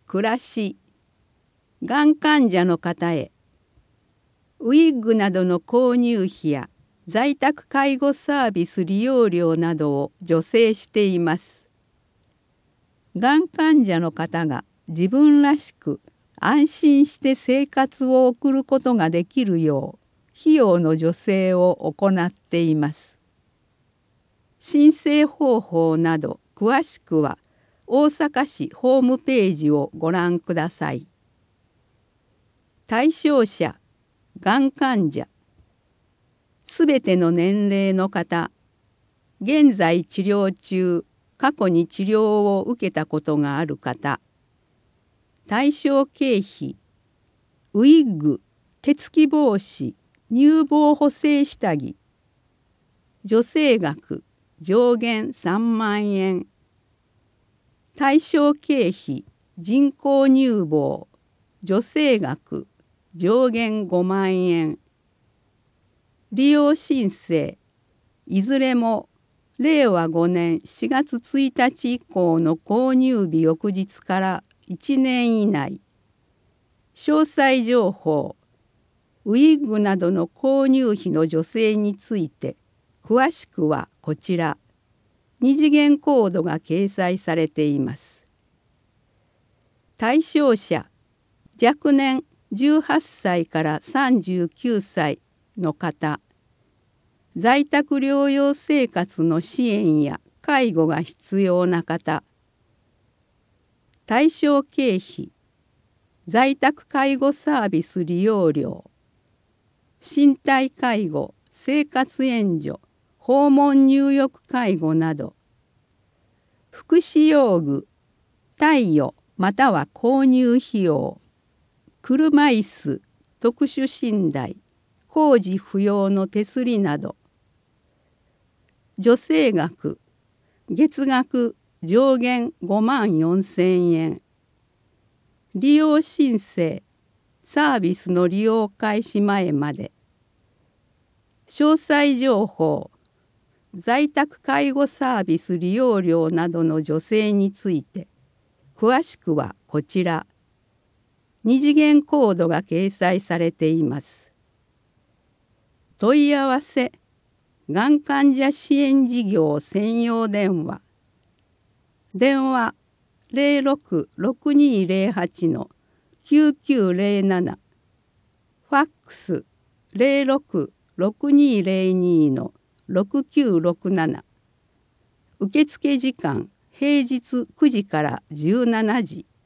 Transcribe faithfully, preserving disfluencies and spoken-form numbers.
暮らし、がん患者の方へ、ウィッグなどの購入費や在宅介護サービス利用料などを助成しています。がん患者の方が自分らしく安心して生活を送ることができるよう費用の助成を行っています。申請方法など詳しくは大阪市ホームページをご覧ください。対象者、がん患者、すべての年齢の方、現在治療中、過去に治療を受けたことがある方、対象経費、ウィッグ、手付き帽子、乳房補正下着、助成額上限さんまんえん、対象経費、人工乳房、助成額上限ごまんえん、利用申請、いずれもれいわごねんしがつついたち以降の購入日翌日からいちねん以内。詳細情報、ウィッグなどの購入費の助成について詳しくはこちら、二次元コードが掲載されています。対象者、若年じゅうはっさいからさんじゅうきゅうさいの方、在宅療養生活の支援や介護が必要な方、対象経費、在宅介護サービス利用料、身体介護、生活援助、訪問入浴介護など、福祉用具、貸与または購入費用、車椅子、特殊寝台、工事不要の手すりなど、助成額、月額上限ごまんよんせんえん、利用申請、サービスの利用開始前まで、詳細情報、在宅介護サービス利用料などの助成について、詳しくはこちら、二次元コードが掲載されています。問い合わせ、がん患者支援事業専用電話、電話 ゼロろく ろくにーゼロはち のきゅうきゅうゼロなな、ファックス ゼロろく ろくにーゼロに のろくきゅうろくなな、受付時間平日くじからじゅうしちじ、